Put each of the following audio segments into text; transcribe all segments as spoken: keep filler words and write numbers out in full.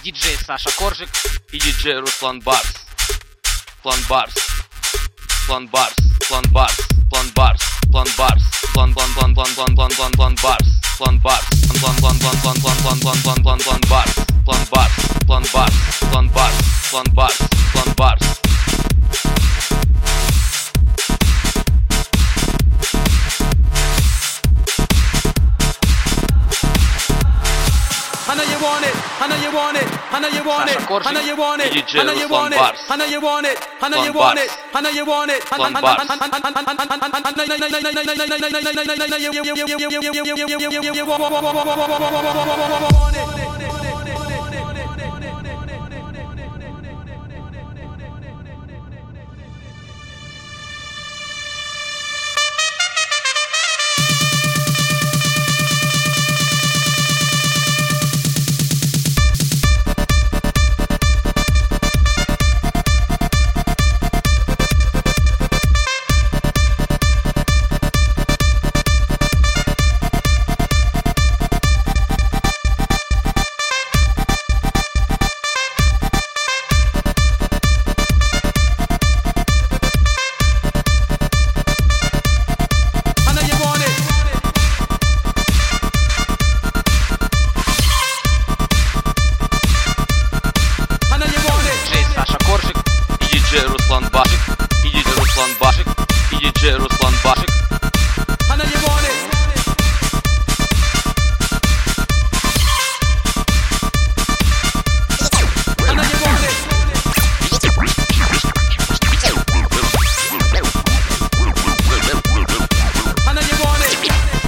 диджей Саша Коржик и диджей Руслан Барс. План Барс, план Барс, план Барс, план Барс, план Барс, план план план план план план план план Барс, план Барс, план план план план план план план план план план Барс, план Барс, план Барс, план Барс, план Барс, план Барс. I know you want it, I know you want it, I know you want it, I know you want it, I know you want it, I know you want it, I know you want it, I know you want it, I know you want it. Руслан Башик, и диджей Руслан Башик, и диджей Руслан Башик. I know you want it. I know you want it. I know you want it.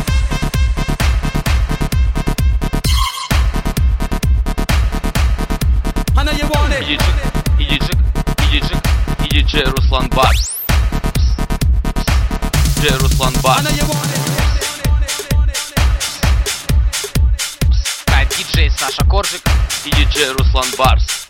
I know you want it. И диджей, и диджей, и диджей Руслан Барс. Диджей Руслан Барс. диджей Саша Коржик и диджей Руслан Барс.